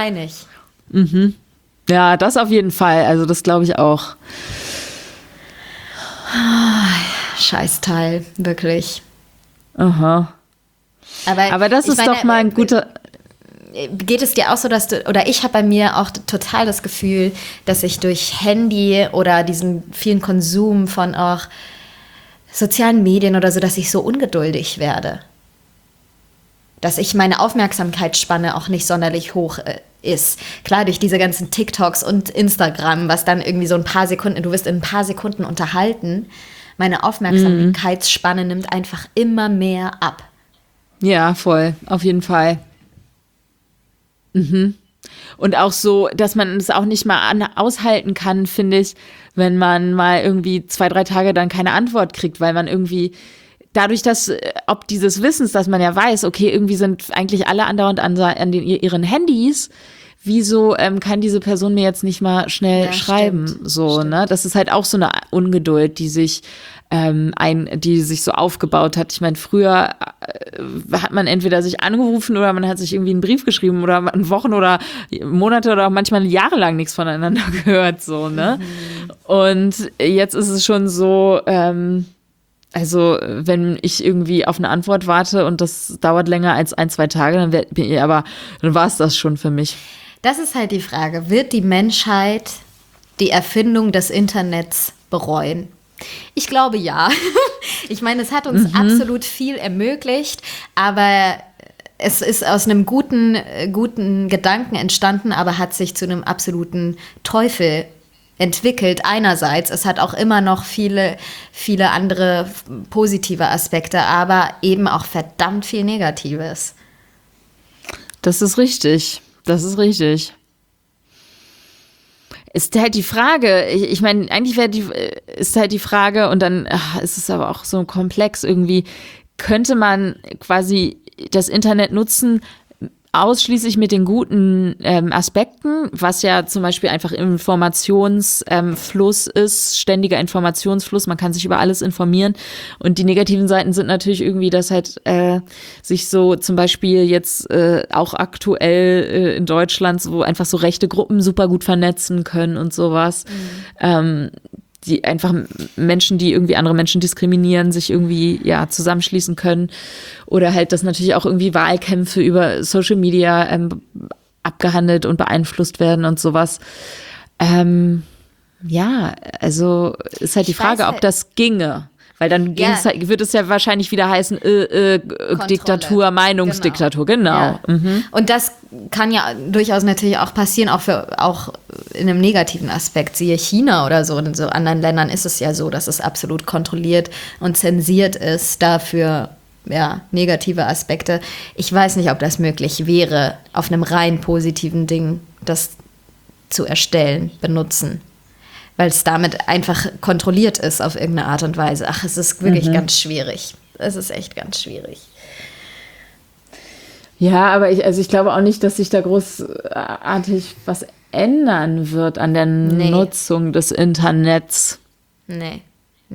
Ja, das auf jeden Fall. Also das glaube ich auch. Scheißteil, wirklich. Aha. Aber das ist doch mal ein guter. Geht es dir auch so, dass oder ich habe bei mir auch total das Gefühl, dass ich durch Handy oder diesen vielen Konsum von auch sozialen Medien oder so, dass ich so ungeduldig werde. Dass ich meine Aufmerksamkeitsspanne auch nicht sonderlich hoch ist. Klar, durch diese ganzen TikToks und Instagram, was dann irgendwie so ein paar Sekunden, du wirst in ein paar Sekunden unterhalten, meine Aufmerksamkeitsspanne nimmt einfach immer mehr ab. Ja, voll, auf jeden Fall. Und auch so, dass man es auch nicht mal aushalten kann, finde ich, wenn man mal irgendwie 2, 3 Tage dann keine Antwort kriegt, weil man irgendwie dadurch, dass, ob dieses Wissens, dass man ja weiß, okay, irgendwie sind eigentlich alle andauernd an ihren Handys, wieso kann diese Person mir jetzt nicht mal schnell schreiben? Stimmt, so, stimmt. Ne? Das ist halt auch so eine Ungeduld, die sich so aufgebaut hat. Ich meine, früher hat man entweder sich angerufen oder man hat sich irgendwie einen Brief geschrieben oder Wochen oder Monate oder auch manchmal jahrelang nichts voneinander gehört, so, ne? Und jetzt ist es schon so, also wenn ich irgendwie auf eine Antwort warte und das dauert länger als 1, 2 Tage, dann war es das schon für mich. Das ist halt die Frage. Wird die Menschheit die Erfindung des Internets bereuen? Ich glaube ja. Ich meine, es hat uns absolut viel ermöglicht, aber es ist aus einem guten Gedanken entstanden, aber hat sich zu einem absoluten Teufel entwickelt. Einerseits, es hat auch immer noch viele andere positive Aspekte, aber eben auch verdammt viel Negatives. Das ist richtig. Ist halt die Frage, ich meine, eigentlich ist halt die Frage und dann ist es aber auch so komplex irgendwie, könnte man quasi das Internet nutzen, ausschließlich mit den guten Aspekten, was ja zum Beispiel einfach Informationsfluss ist, ständiger Informationsfluss, man kann sich über alles informieren und die negativen Seiten sind natürlich irgendwie, dass halt sich so zum Beispiel jetzt auch aktuell in Deutschland so einfach so rechte Gruppen super gut vernetzen können und sowas. Die einfach Menschen, die irgendwie andere Menschen diskriminieren, sich irgendwie zusammenschließen können. Oder halt, dass natürlich auch irgendwie Wahlkämpfe über Social Media abgehandelt und beeinflusst werden und sowas. Also ist halt die Frage, ob das ginge. Weil dann wird es ja wahrscheinlich wieder heißen, Diktatur, Meinungsdiktatur, genau. Ja. Und das kann ja durchaus natürlich auch passieren, auch in einem negativen Aspekt. Siehe China oder so. In so anderen Ländern ist es ja so, dass es absolut kontrolliert und zensiert ist dafür. Negative Aspekte. Ich weiß nicht, ob das möglich wäre, auf einem rein positiven Ding das zu erstellen, benutzen. Weil es damit einfach kontrolliert ist auf irgendeine Art und Weise. Ach, es ist wirklich ganz schwierig. Es ist echt ganz schwierig. Ja, aber ich glaube auch nicht, dass sich da großartig was ändern wird an der Nutzung des Internets. Nee.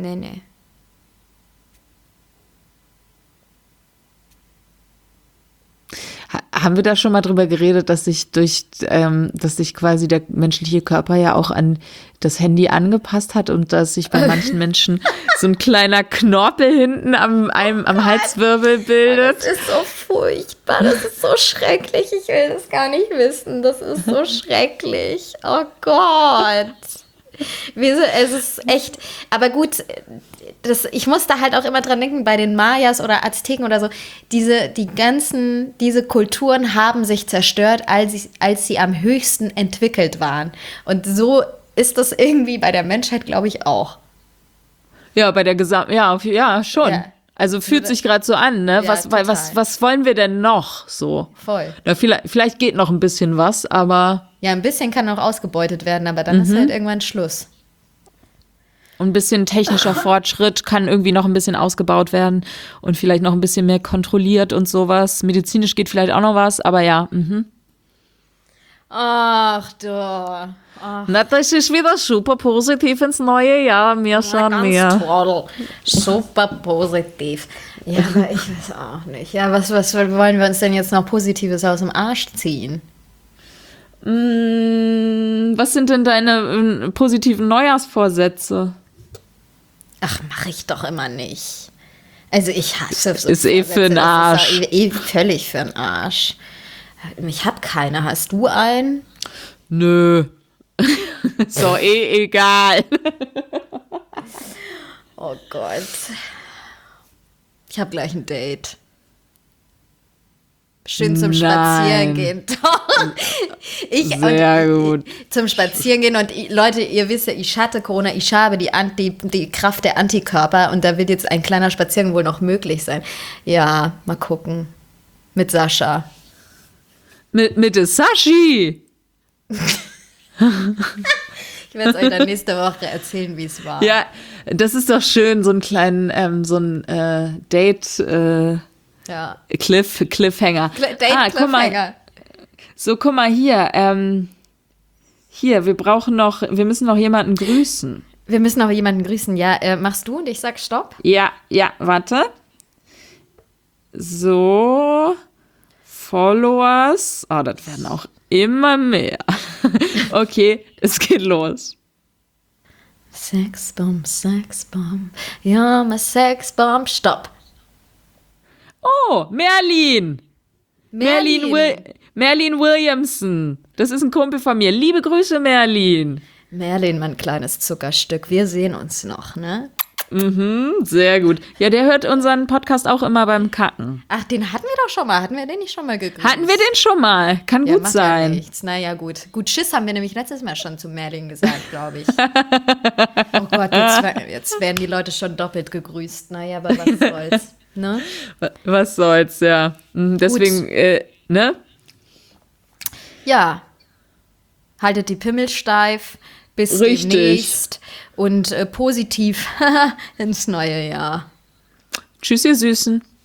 Haben wir da schon mal drüber geredet, dass sich quasi der menschliche Körper ja auch an das Handy angepasst hat und dass sich bei manchen Menschen so ein kleiner Knorpel hinten am Halswirbel bildet? Das ist so furchtbar, das ist so schrecklich. Ich will das gar nicht wissen. Das ist so schrecklich. Oh Gott. Es ist echt, aber gut, ich muss da halt auch immer dran denken, bei den Mayas oder Azteken oder so, diese Kulturen haben sich zerstört, als sie am höchsten entwickelt waren. Und so ist das irgendwie bei der Menschheit, glaube ich, auch. Ja, bei der schon. Ja. Also fühlt sich gerade so an, ne? Ja, was wollen wir denn noch so? Voll. Na, vielleicht geht noch ein bisschen was, aber Ja, ein bisschen kann auch ausgebeutet werden, aber dann ist halt irgendwann Schluss. Und ein bisschen technischer Fortschritt kann irgendwie noch ein bisschen ausgebaut werden und vielleicht noch ein bisschen mehr kontrolliert und sowas. Medizinisch geht vielleicht auch noch was, aber ja. Ach du. Na, das ist wieder super positiv ins neue Jahr, mir schon Ganz mehr. toll. Super positiv. Ja, aber ich weiß auch nicht. Ja, was wollen wir uns denn jetzt noch Positives aus dem Arsch ziehen? Was sind denn deine positiven Neujahrsvorsätze? Ach, mache ich doch immer nicht. Also ich hasse so Ist eh für den Arsch. Das ist doch völlig für den Arsch. Ich habe keine. Hast du einen? Nö. Ist doch eh egal. Oh Gott. Ich habe gleich ein Date. Schön zum Spazierengehen. Sehr gut. Zum Spazierengehen. Und Leute, ihr wisst ja, ich hatte Corona, ich habe die Kraft der Antikörper und da wird jetzt ein kleiner Spaziergang wohl noch möglich sein. Ja, mal gucken. Mit Sascha. Mit der Sashi. Ich werde es euch dann nächste Woche erzählen, wie es war. Ja, das ist doch schön, so einen kleinen, Date, Ja. Cliffhanger. Guck mal. So, guck mal hier. Hier, wir müssen noch jemanden grüßen. Wir müssen noch jemanden grüßen. Ja, machst du und ich sag Stopp? Ja, warte. So, Followers. Oh, das werden auch immer mehr. Okay, es geht los. Sexbomb. Ja, my Sexbomb. Stopp. Oh, Merlin Williamson. Das ist ein Kumpel von mir. Liebe Grüße, Merlin. Merlin, mein kleines Zuckerstück. Wir sehen uns noch, ne? Sehr gut. Ja, der hört unseren Podcast auch immer beim Kacken. Ach, den hatten wir doch schon mal. Hatten wir den nicht schon mal gegrüßt? Hatten wir den schon mal? Kann Ja, gut macht sein. Ja nichts. Naja, gut. Gut, Schiss haben wir nämlich letztes Mal schon zu Merlin gesagt, glaube ich. Oh Gott, jetzt werden die Leute schon doppelt gegrüßt. Naja, aber was soll's, ne? Was soll's, ja. Deswegen, ne? Ja. Haltet die Pimmel steif. Bis Richtig. demnächst. Und positiv ins neue Jahr. Tschüss, ihr Süßen.